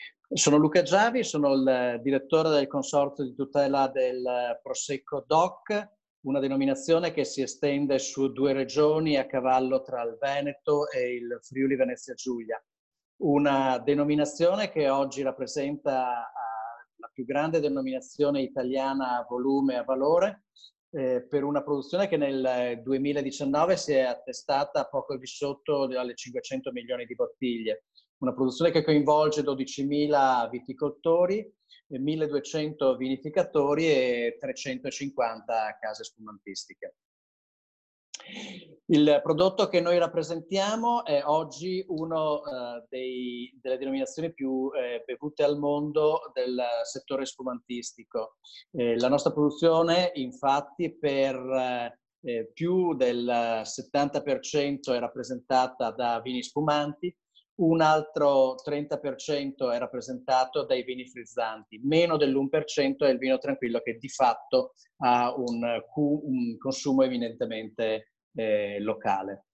Sono Luca Giavi, sono il direttore del Consorzio di tutela del Prosecco DOC, una denominazione che si estende su 2 regioni a cavallo tra il Veneto e il Friuli Venezia Giulia. Una denominazione che oggi rappresenta la più grande denominazione italiana a volume e a valore, per una produzione che nel 2019 si è attestata poco al di sotto alle 500 milioni di bottiglie. Una produzione che coinvolge 12.000 viticoltori, 1.200 vinificatori e 350 case spumantistiche. Il prodotto che noi rappresentiamo è oggi uno delle denominazioni più bevute al mondo del settore spumantistico. La nostra produzione, infatti, per più del 70% è rappresentata da vini spumanti, un altro 30% è rappresentato dai vini frizzanti, meno dell'1% è il vino tranquillo, che di fatto ha un consumo eminentemente locale.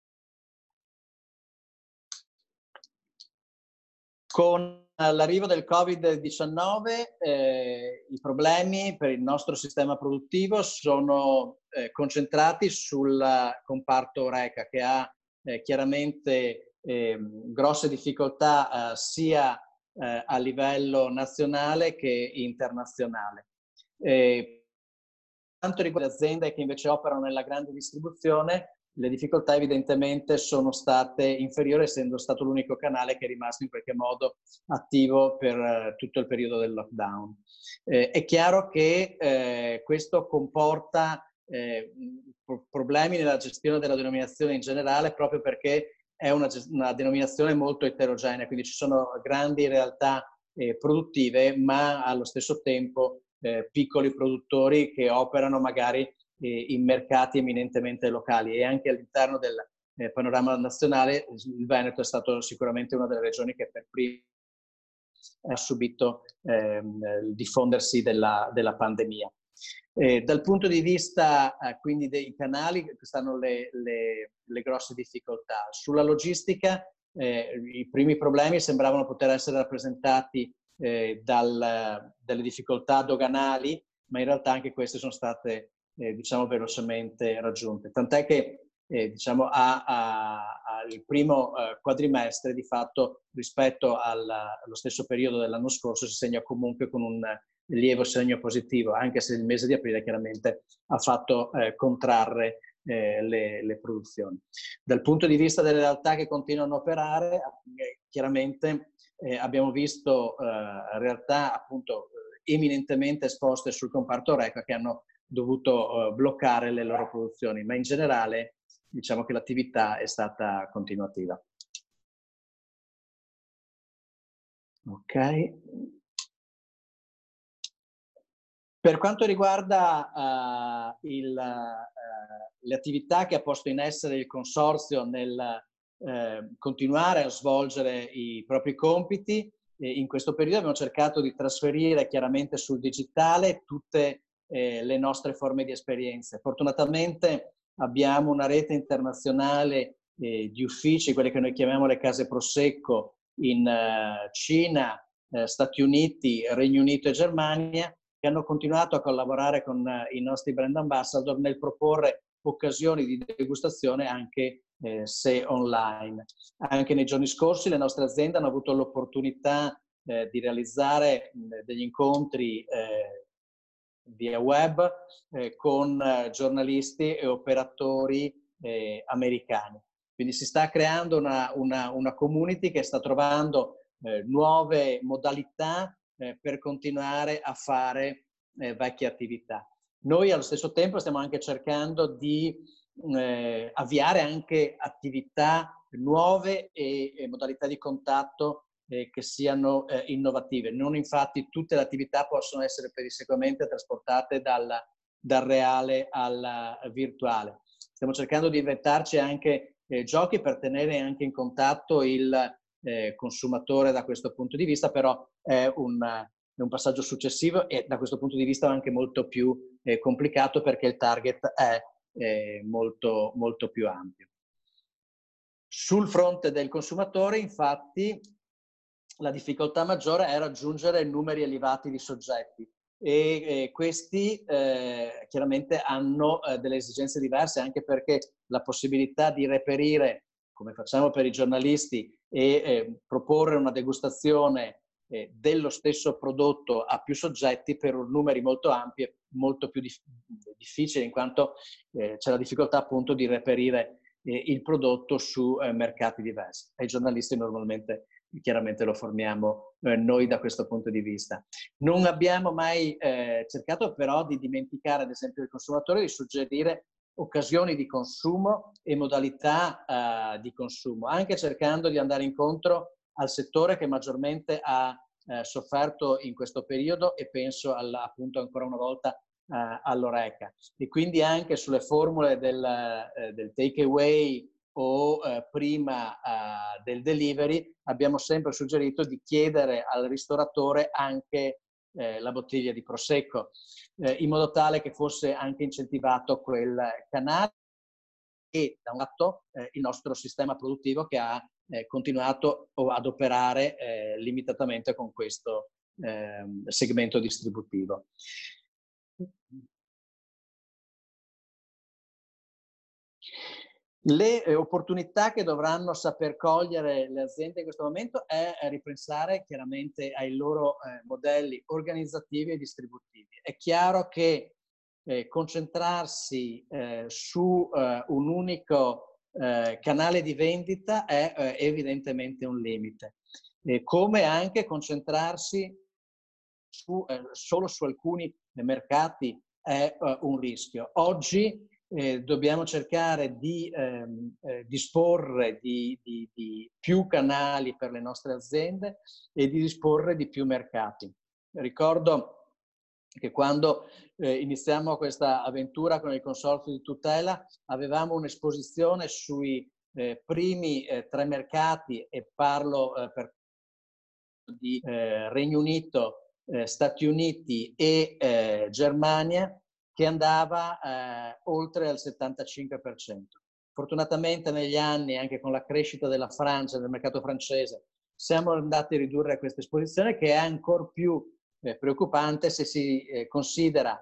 Con l'arrivo del Covid-19 i problemi per il nostro sistema produttivo sono concentrati sul comparto Horeca, che ha chiaramente grosse difficoltà sia a livello nazionale che internazionale. Per quanto riguarda le aziende che invece operano nella grande distribuzione, le difficoltà evidentemente sono state inferiori, essendo stato l'unico canale che è rimasto in qualche modo attivo per tutto il periodo del lockdown. È chiaro che questo comporta problemi nella gestione della denominazione in generale, proprio perché è una denominazione molto eterogenea, quindi ci sono grandi realtà produttive, ma allo stesso tempo piccoli produttori che operano magari in mercati eminentemente locali, e anche all'interno del panorama nazionale il Veneto è stato sicuramente una delle regioni che per prima ha subito il diffondersi della pandemia. Dal punto di vista quindi dei canali stanno le grosse difficoltà. Sulla logistica i primi problemi sembravano poter essere rappresentati dalle difficoltà doganali, ma in realtà anche queste sono state diciamo velocemente raggiunte. Tant'è che diciamo al primo quadrimestre, di fatto, rispetto allo stesso periodo dell'anno scorso, si segna comunque con un lieve segno positivo, anche se il mese di aprile chiaramente ha fatto contrarre le produzioni. Dal punto di vista delle realtà che continuano a operare, chiaramente abbiamo visto realtà appunto eminentemente esposte sul comparto Horeca che hanno dovuto bloccare le loro produzioni, ma in generale diciamo che l'attività è stata continuativa. Ok. Per quanto riguarda le attività che ha posto in essere il Consorzio nel continuare a svolgere i propri compiti, in questo periodo abbiamo cercato di trasferire chiaramente sul digitale tutte le nostre forme di esperienze. Fortunatamente abbiamo una rete internazionale di uffici, quelle che noi chiamiamo le case Prosecco, in Cina, Stati Uniti, Regno Unito e Germania, che hanno continuato a collaborare con i nostri brand ambassador nel proporre occasioni di degustazione anche se online. Anche nei giorni scorsi le nostre aziende hanno avuto l'opportunità di realizzare degli incontri via web con giornalisti e operatori americani. Quindi si sta creando una community che sta trovando nuove modalità per continuare a fare vecchie attività. Noi allo stesso tempo stiamo anche cercando di avviare anche attività nuove e modalità di contatto che siano innovative. Non infatti tutte le attività possono essere pedissequamente trasportate dal reale al virtuale. Stiamo cercando di inventarci anche giochi per tenere anche in contatto il consumatore da questo punto di vista, però è un passaggio successivo e da questo punto di vista anche molto più complicato, perché il target è molto, molto più ampio. Sul fronte del consumatore, infatti, la difficoltà maggiore è raggiungere numeri elevati di soggetti e questi chiaramente hanno delle esigenze diverse, anche perché la possibilità di reperire, come facciamo per i giornalisti, e proporre una degustazione dello stesso prodotto a più soggetti per numeri molto ampi è molto più difficile, in quanto c'è la difficoltà appunto di reperire il prodotto su mercati diversi. Ai giornalisti normalmente chiaramente lo forniamo noi da questo punto di vista. Non abbiamo mai cercato però di dimenticare, ad esempio, il consumatore, di suggerire occasioni di consumo e modalità di consumo, anche cercando di andare incontro al settore che maggiormente ha sofferto in questo periodo, e penso appunto ancora una volta all'Horeca. E quindi anche sulle formule del take away o prima del delivery abbiamo sempre suggerito di chiedere al ristoratore anche la bottiglia di prosecco, in modo tale che fosse anche incentivato quel canale, e da un lato il nostro sistema produttivo che ha continuato ad operare limitatamente con questo segmento distributivo. Le opportunità che dovranno saper cogliere le aziende in questo momento è ripensare chiaramente ai loro modelli organizzativi e distributivi. È chiaro che concentrarsi su un unico canale di vendita è evidentemente un limite, come anche concentrarsi solo su alcuni mercati è un rischio. Oggi dobbiamo cercare di disporre di più canali per le nostre aziende e di disporre di più mercati. Ricordo che quando iniziamo questa avventura con il consorzio di tutela avevamo un'esposizione sui primi 3 mercati, e parlo per di Regno Unito, Stati Uniti e Germania, che andava oltre al 75%. Fortunatamente negli anni, anche con la crescita della Francia, del mercato francese, siamo andati a ridurre questa esposizione, che è ancora più preoccupante se si considera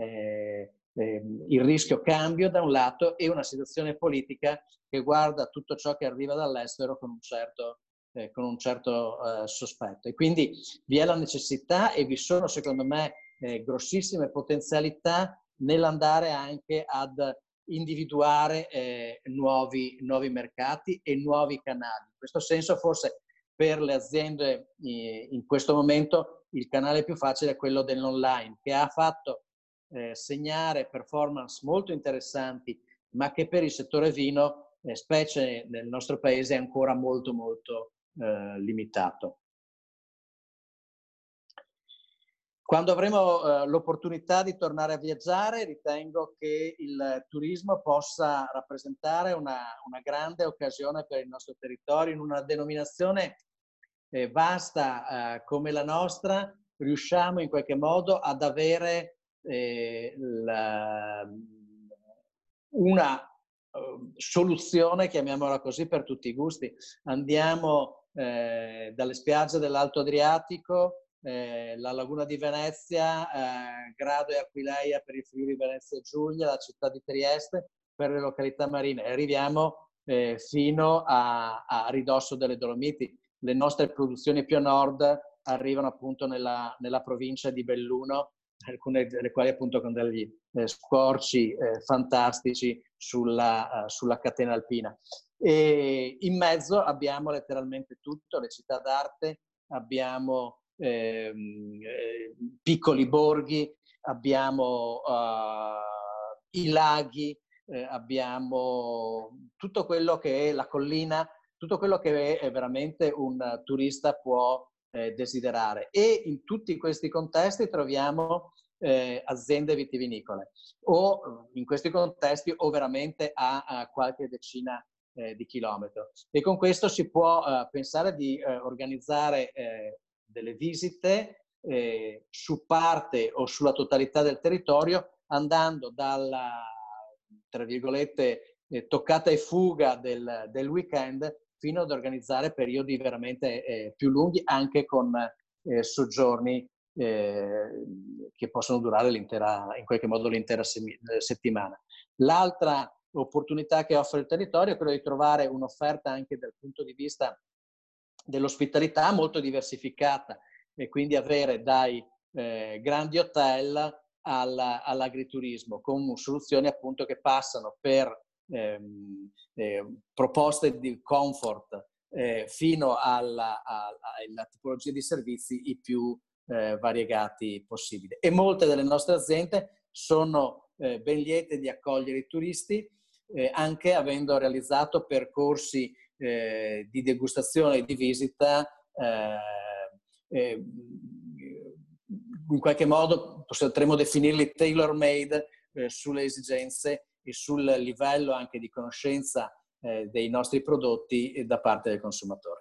il rischio cambio da un lato e una situazione politica che guarda tutto ciò che arriva dall'estero con un certo sospetto. E quindi vi è la necessità, e vi sono secondo me grossissime potenzialità nell'andare anche ad individuare nuovi mercati e nuovi canali. In questo senso forse per le aziende in questo momento il canale più facile è quello dell'online, che ha fatto segnare performance molto interessanti, ma che per il settore vino, specie nel nostro paese, è ancora molto limitato. Quando avremo l'opportunità di tornare a viaggiare, ritengo che il turismo possa rappresentare una grande occasione per il nostro territorio. In una denominazione vasta come la nostra, riusciamo in qualche modo ad avere una soluzione, chiamiamola così, per tutti i gusti. Andiamo dalle spiagge dell'Alto Adriatico, la Laguna di Venezia, Grado e Aquileia per il Friuli Venezia Giulia, la città di Trieste per le località marine, e arriviamo fino a ridosso delle Dolomiti. Le nostre produzioni più a nord arrivano appunto nella provincia di Belluno, alcune delle quali appunto con degli scorci fantastici sulla catena alpina. E in mezzo abbiamo letteralmente tutto, le città d'arte, abbiamo piccoli borghi, abbiamo i laghi, abbiamo tutto quello che è la collina, tutto quello che è veramente un turista può desiderare. E in tutti questi contesti troviamo aziende vitivinicole, o in questi contesti o veramente a qualche decina di chilometri. E con questo si può pensare di organizzare delle visite su parte o sulla totalità del territorio, andando dalla, tra virgolette, toccata e fuga del weekend fino ad organizzare periodi veramente più lunghi, anche con soggiorni che possono durare in qualche modo l'intera settimana. L'altra opportunità che offre il territorio è quella di trovare un'offerta anche dal punto di vista dell'ospitalità molto diversificata, e quindi avere dai grandi hotel all'agriturismo, con soluzioni appunto che passano per proposte di comfort fino alla tipologia di servizi i più variegati possibili. E molte delle nostre aziende sono ben liete di accogliere i turisti, anche avendo realizzato percorsi di degustazione e di visita in qualche modo potremmo definirli tailor-made sulle esigenze e sul livello anche di conoscenza dei nostri prodotti da parte del consumatore.